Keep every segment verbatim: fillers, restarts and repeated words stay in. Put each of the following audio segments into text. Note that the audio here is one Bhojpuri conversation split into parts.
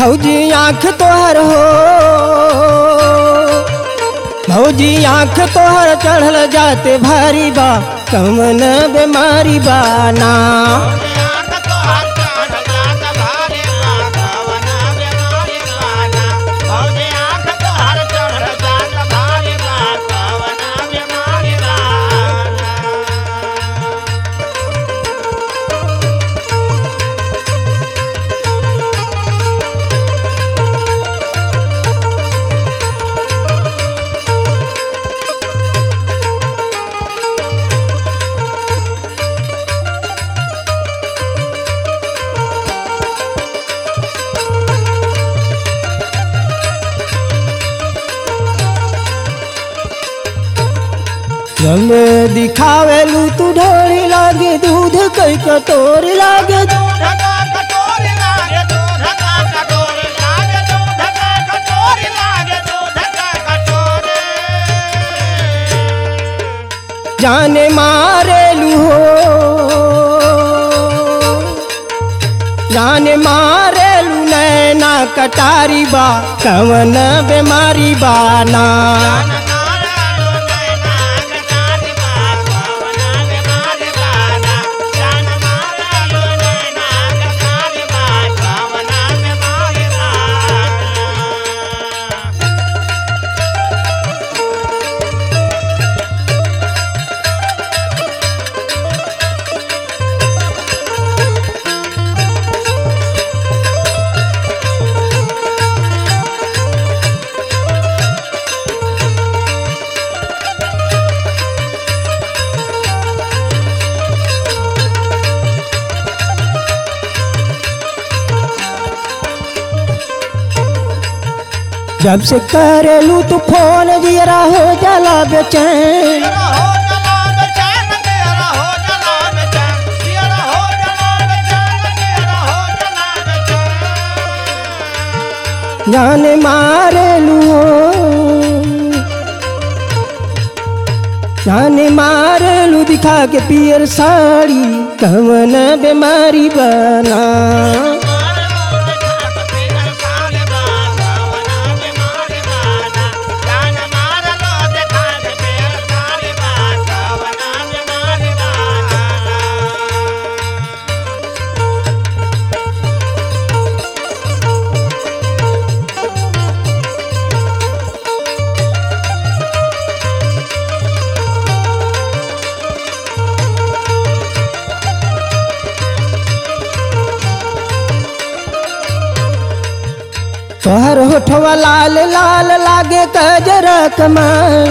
भौजी आँख तोहर हो, भौजी आँख तोहर चढ़ल जाते भारी बा, कौन बीमारी बा ना। जब दिखावेलू तू ढोरी लागे दूध कई कटोरी लागे, दूध का कटोरी लागे, दूध का कटोरी लागे, दूध का कटोरी लागे, दूध का कटोरी। जाने मारेलू हो, जाने मारेलू नैना कटारी बा, कवन बीमारी बा ना। जब से करेलू तू फोन दियरा हो जाला बेचैन, जाने मारेलू हो, जाने मारेलू दिखा के पियर साड़ी, कवन बीमारी बना। तोहर होठवा लाल लाल लागे कजरा कमाल,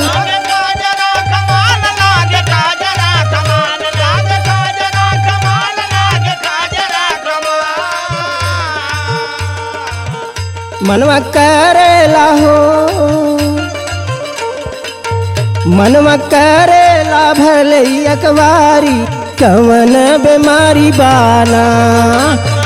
मनवा करेला हो, मनवा करेला भले अकबारी, कवन बीमारी बाना।